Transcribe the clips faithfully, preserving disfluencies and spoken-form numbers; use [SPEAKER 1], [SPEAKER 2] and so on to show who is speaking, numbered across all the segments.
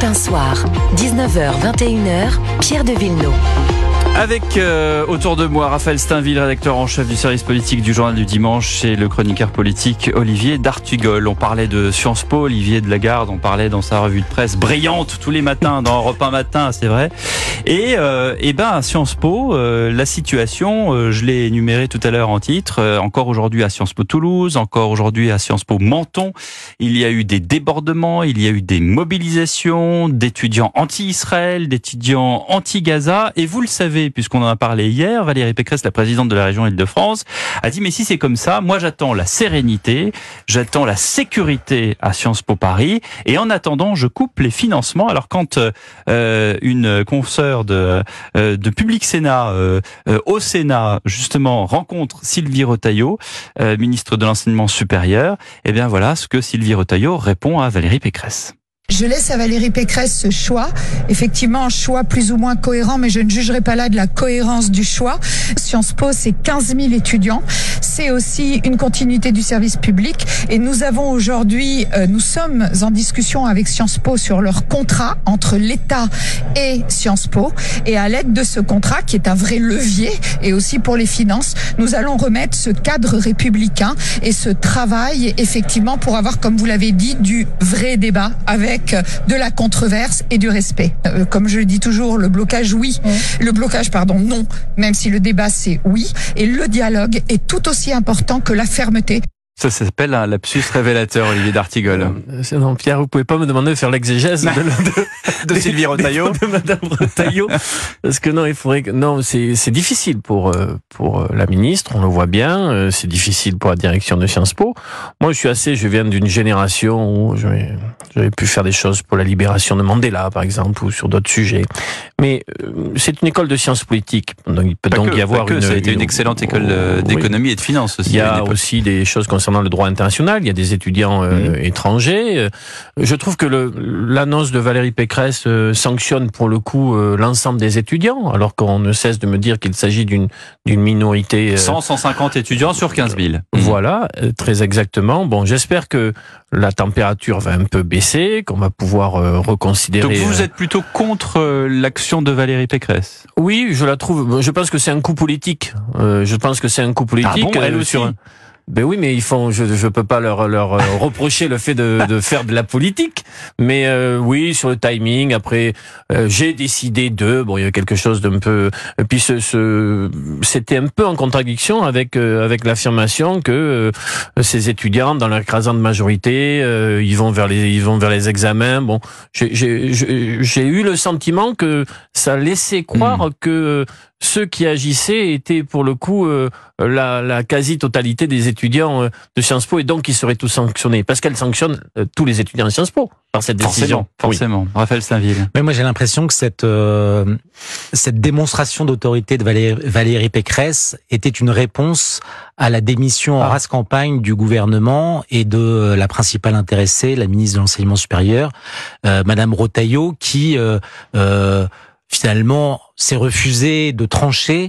[SPEAKER 1] un soir, dix-neuf heures vingt et une heures, Pierre de Villeneuve.
[SPEAKER 2] Avec euh, autour de moi Raphaël Steinville, rédacteur en chef du service politique du Journal du Dimanche, et le chroniqueur politique Olivier d'Artugol. On parlait de Sciences Po, Olivier de Lagarde, on parlait dans sa revue de presse brillante tous les matins dans Europe un matin, c'est vrai. Et, euh, et ben à Sciences Po, euh, la situation, euh, je l'ai énuméré tout à l'heure en titre, euh, encore aujourd'hui à Sciences Po Toulouse, encore aujourd'hui à Sciences Po Menton, il y a eu des débordements, il y a eu des mobilisations d'étudiants anti-Israël, d'étudiants anti-Gaza, et vous le savez, puisqu'on en a parlé hier, Valérie Pécresse, la présidente de la région Île-de-France, a dit mais si c'est comme ça, moi j'attends la sérénité, j'attends la sécurité à Sciences Po Paris, et en attendant je coupe les financements. Alors quand euh, une consoeur de, euh, de Public Sénat euh, euh, au Sénat justement rencontre Sylvie Retailleau, euh, ministre de l'Enseignement supérieur, et bien voilà ce que Sylvie Retailleau répond à Valérie Pécresse.
[SPEAKER 3] Je laisse à Valérie Pécresse ce choix. Effectivement, un choix plus ou moins cohérent, mais je ne jugerai pas là de la cohérence du choix. Sciences Po, c'est quinze mille étudiants. C'est aussi une continuité du service public. Et nous avons aujourd'hui, euh, nous sommes en discussion avec Sciences Po sur leur contrat entre l'État et Sciences Po. Et à l'aide de ce contrat, qui est un vrai levier, et aussi pour les finances, nous allons remettre ce cadre républicain et ce travail, effectivement, pour avoir, comme vous l'avez dit, du vrai débat avec de la controverse et du respect. Euh, comme je le dis toujours, le blocage oui, mmh. le blocage pardon non, même si le débat c'est oui, et le dialogue est tout aussi important que la fermeté.
[SPEAKER 2] Ça s'appelle un lapsus révélateur, Olivier d'Artugol.
[SPEAKER 4] Euh, non, Pierre, vous pouvez pas me demander de faire l'exégèse de,
[SPEAKER 2] de, de Sylvie Retailleau,
[SPEAKER 4] de, de Madame Retailleau, parce que non, il faudrait que non, c'est c'est difficile pour pour la ministre, on le voit bien, c'est difficile pour la direction de Sciences Po. Moi, je suis assez, je viens d'une génération où j'avais j'avais pu faire des choses pour la libération de Mandela, par exemple, ou sur d'autres sujets. Mais euh, c'est une école de sciences politiques, donc il peut
[SPEAKER 2] pas
[SPEAKER 4] donc
[SPEAKER 2] que,
[SPEAKER 4] y avoir
[SPEAKER 2] que,
[SPEAKER 4] une.
[SPEAKER 2] Ça a été une excellente école euh, d'économie oui. et de finance aussi.
[SPEAKER 4] Il y a aussi des choses concernant le droit international, il y a des étudiants euh, mmh. étrangers. Je trouve que le, l'annonce de Valérie Pécresse euh, sanctionne pour le coup euh, l'ensemble des étudiants, alors qu'on ne cesse de me dire qu'il s'agit d'une, d'une minorité... Euh,
[SPEAKER 2] cent, cent cinquante étudiants sur quinze mille. Mmh.
[SPEAKER 4] Voilà, euh, très exactement. Bon, j'espère que la température va un peu baisser, qu'on va pouvoir euh, reconsidérer...
[SPEAKER 2] Donc vous êtes plutôt contre euh, l'action de Valérie Pécresse?
[SPEAKER 4] Oui, je la trouve... Je pense que c'est un coup politique. Euh, je pense que c'est un coup politique.
[SPEAKER 2] Ah bon, elle aussi
[SPEAKER 4] sur un... Ben oui, mais ils font. Je je peux pas leur leur reprocher le fait de de faire de la politique. Mais euh, oui, sur le timing. Après, euh, j'ai décidé de. Bon, il y a quelque chose d'un peu. Et puis ce, ce c'était un peu en contradiction avec euh, avec l'affirmation que euh, ces étudiants, dans leur écrasante majorité, euh, ils vont vers les ils vont vers les examens. Bon, j'ai j'ai j'ai eu le sentiment que ça laissait croire mmh. que ceux qui agissaient étaient pour le coup euh, la, la quasi-totalité des étudiants euh, de Sciences Po, et donc ils seraient tous sanctionnés parce qu'elle sanctionne euh, tous les étudiants de Sciences Po par cette décision.
[SPEAKER 2] Forcément, forcément. Oui. Raphaël Steinville.
[SPEAKER 5] Mais moi j'ai l'impression que cette euh, cette démonstration d'autorité de Valérie, Valérie Pécresse était une réponse à la démission ah. en race campagne du gouvernement et de la principale intéressée, la ministre de l'Enseignement supérieur, euh, Madame Retailleau, qui euh, euh, finalement s'est refusé de trancher,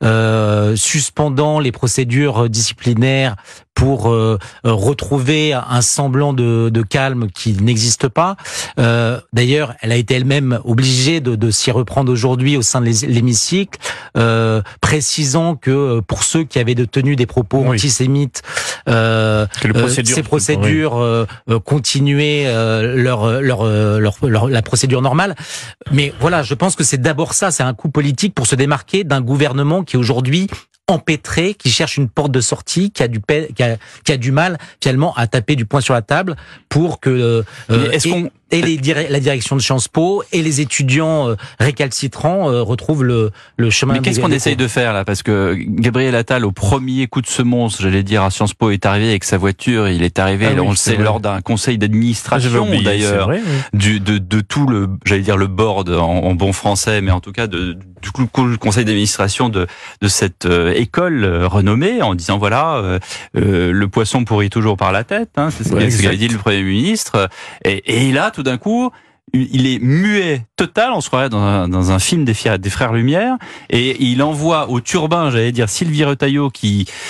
[SPEAKER 5] euh, suspendant les procédures disciplinaires pour euh, retrouver un semblant de, de calme qui n'existe pas. Euh, d'ailleurs, elle a été elle-même obligée de, de s'y reprendre aujourd'hui au sein de l'hémicycle, euh, précisant que pour ceux qui avaient tenu des propos oui. antisémites, euh, euh, ces procédures oui. euh, continuaient euh, leur, leur, leur, leur, la procédure normale. Mais voilà, je pense que c'est d'abord ça, c'est un coup politique pour se démarquer d'un gouvernement qui aujourd'hui empêtré, qui cherche une porte de sortie, qui a du qui a, qui a du mal finalement à taper du poing sur la table pour que euh,
[SPEAKER 2] est-ce
[SPEAKER 5] et,
[SPEAKER 2] qu'on...
[SPEAKER 5] et les, la direction de Sciences Po et les étudiants euh, récalcitrants euh, retrouvent le, le chemin.
[SPEAKER 2] Mais qu'est-ce qu'on essaye de faire là? Parce que Gabriel Attal, au premier coup de semonce, j'allais dire, à Sciences Po, est arrivé avec sa voiture. Il est arrivé, ah oui, on le sait, lors d'un conseil d'administration ah, d'ailleurs, vrai, oui. du de, de tout le, j'allais dire le board en, en bon français, mais en tout cas de, du coup le conseil d'administration de de cette euh, école euh, renommée, en disant voilà, euh, euh, le poisson pourrit toujours par la tête. Hein, c'est ce ouais, qu'avait dit le Premier ministre. Et, et là, tout d'un coup, il est muet total, on se croirait dans un, dans un film des, des Frères Lumière, et il envoie au turbin, j'allais dire, Sylvie Retailleau, qui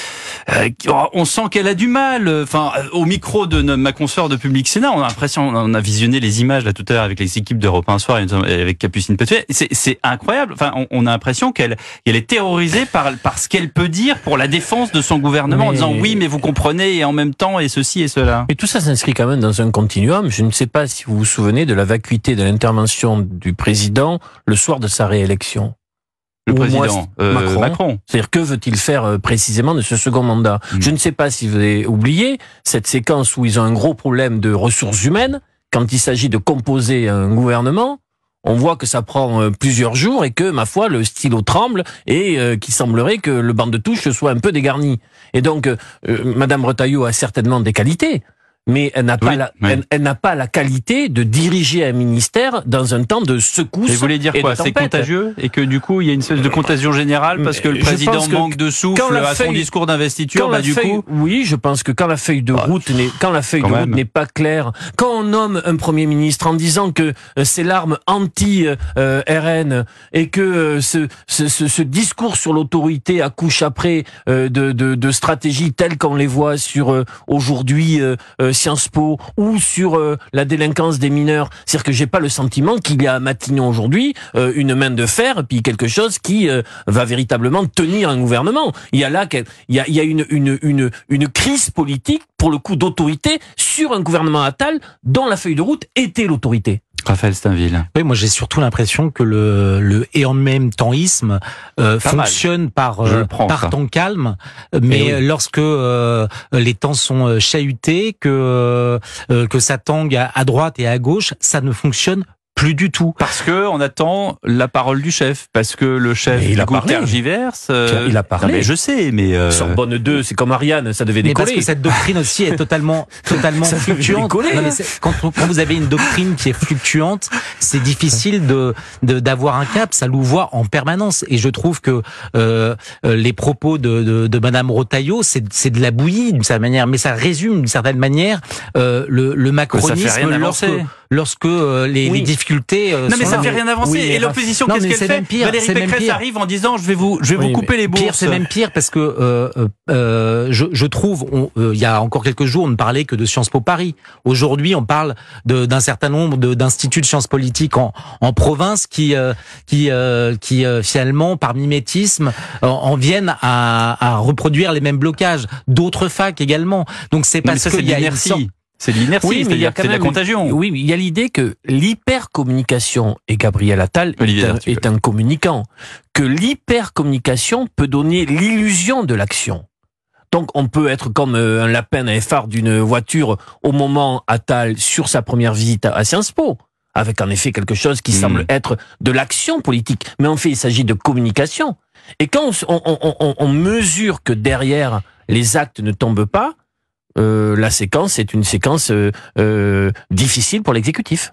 [SPEAKER 2] euh, on sent qu'elle a du mal. Enfin, au micro de ma consoeur de Public Sénat, on a l'impression, on a visionné les images là tout à l'heure avec les équipes d'Europe un Soir et avec Capucine Pétuet. C'est, c'est incroyable. Enfin, on, on a l'impression qu'elle, elle est terrorisée par, par ce qu'elle peut dire pour la défense de son gouvernement, mais... en disant oui, mais vous comprenez, et en même temps, et ceci et cela.
[SPEAKER 4] Et tout ça s'inscrit quand même dans un continuum. Je ne sais pas si vous vous souvenez de la vacuité de l'intervention du président le soir de sa réélection.
[SPEAKER 2] Le président euh, Macron. Macron.
[SPEAKER 4] C'est-à-dire, que veut-il faire euh, précisément de ce second mandat? mmh. Je ne sais pas si vous avez oublié cette séquence où ils ont un gros problème de ressources humaines. Quand il s'agit de composer un gouvernement, on voit que ça prend euh, plusieurs jours et que, ma foi, le stylo tremble et euh, qu'il semblerait que le banc de touche soit un peu dégarni. Et donc, euh, Madame Retailleau a certainement des qualités, mais elle n'a pas
[SPEAKER 2] oui,
[SPEAKER 4] la,
[SPEAKER 2] oui.
[SPEAKER 4] elle, elle n'a pas la qualité de diriger un ministère dans un temps de secousse.
[SPEAKER 2] Et vous voulez dire quoi? C'est contagieux et que du coup il y a une espèce de contagion générale parce que le président manque de souffle à son discours d'investiture. Bah du
[SPEAKER 4] feuille,
[SPEAKER 2] coup,
[SPEAKER 4] oui, je pense que quand la feuille de route n'est, quand la feuille
[SPEAKER 2] quand
[SPEAKER 4] de
[SPEAKER 2] même.
[SPEAKER 4] route n'est pas claire, quand on nomme un premier ministre en disant que euh, c'est l'arme anti euh, R N et que euh, ce, ce, ce, ce discours sur l'autorité accouche après euh, de, de, de stratégies telles qu'on les voit sur euh, aujourd'hui. Euh, Sciences Po ou sur euh, la délinquance des mineurs. C'est-à-dire que j'ai pas le sentiment qu'il y a à Matignon aujourd'hui euh, une main de fer puis quelque chose qui euh, va véritablement tenir un gouvernement. Il y a là il y a, il y a une, une, une, une crise politique pour le coup d'autorité sur un gouvernement Attal dont la feuille de route était l'autorité.
[SPEAKER 2] Raphaël Steinville.
[SPEAKER 5] Oui, moi j'ai surtout l'impression que le, le et en même tempsisme euh, fonctionne mal. par euh,
[SPEAKER 2] prends,
[SPEAKER 5] par
[SPEAKER 2] ça.
[SPEAKER 5] temps calme, mais oui. lorsque euh, les temps sont chahutés, que euh, que ça tangue à, à droite et à gauche, ça ne fonctionne plus du tout.
[SPEAKER 2] Parce que on attend la parole du chef, parce que le chef
[SPEAKER 4] il
[SPEAKER 2] du
[SPEAKER 4] a
[SPEAKER 2] coup
[SPEAKER 4] parlé.
[SPEAKER 2] tergiverse. Euh...
[SPEAKER 4] Il a parlé.
[SPEAKER 2] Non, mais je sais, mais euh...
[SPEAKER 4] Sorbonne deux, c'est comme Ariane, ça devait
[SPEAKER 5] mais
[SPEAKER 4] décoller.
[SPEAKER 5] Parce que cette doctrine aussi est totalement totalement
[SPEAKER 4] ça
[SPEAKER 5] fluctuante.
[SPEAKER 4] Décoller,
[SPEAKER 5] non, mais
[SPEAKER 4] hein.
[SPEAKER 5] quand, quand vous avez une doctrine qui est fluctuante, c'est difficile de de d'avoir un cap, ça louvoie en permanence. Et je trouve que euh, les propos de de, de Madame Retailleau, c'est c'est de la bouillie d'une certaine manière, mais ça résume d'une certaine manière euh, le le macronisme lorsque lorsque euh, les,
[SPEAKER 2] oui.
[SPEAKER 5] les difficultés euh,
[SPEAKER 2] non mais
[SPEAKER 5] sont
[SPEAKER 2] ça
[SPEAKER 5] là.
[SPEAKER 2] fait rien avancer. Oui, et l'opposition, qu'est-ce qu'elle fait?
[SPEAKER 5] Pire,
[SPEAKER 2] Valérie Pécresse arrive en disant je vais vous je vais
[SPEAKER 5] oui,
[SPEAKER 2] vous couper les bourses.
[SPEAKER 5] Pire, c'est même pire parce que euh, euh, je, je trouve il euh, y a encore quelques jours on ne parlait que de Sciences Po Paris. Aujourd'hui on parle de, d'un certain nombre de, d'instituts de sciences politiques en, en province qui euh, qui euh, qui euh, finalement par mimétisme euh, en viennent à, à reproduire les mêmes blocages. D'autres facs également. Donc c'est parce qu'il y a une sorte...
[SPEAKER 2] C'est l'inertie,
[SPEAKER 4] oui, mais il y a quand
[SPEAKER 2] c'est
[SPEAKER 4] même
[SPEAKER 2] de la contagion.
[SPEAKER 4] Une, oui, mais il y a l'idée que l'hypercommunication, et Gabriel Attal est un, est un communicant, que l'hypercommunication peut donner l'illusion de l'action. Donc on peut être comme un lapin à un phare d'une voiture au moment Attal sur sa première visite à Sciences Po, avec en effet quelque chose qui mmh. semble être de l'action politique. Mais en fait, il s'agit de communication. Et quand on, on, on, on mesure que derrière les actes ne tombent pas, Euh, la séquence est une séquence euh, euh, difficile pour l'exécutif.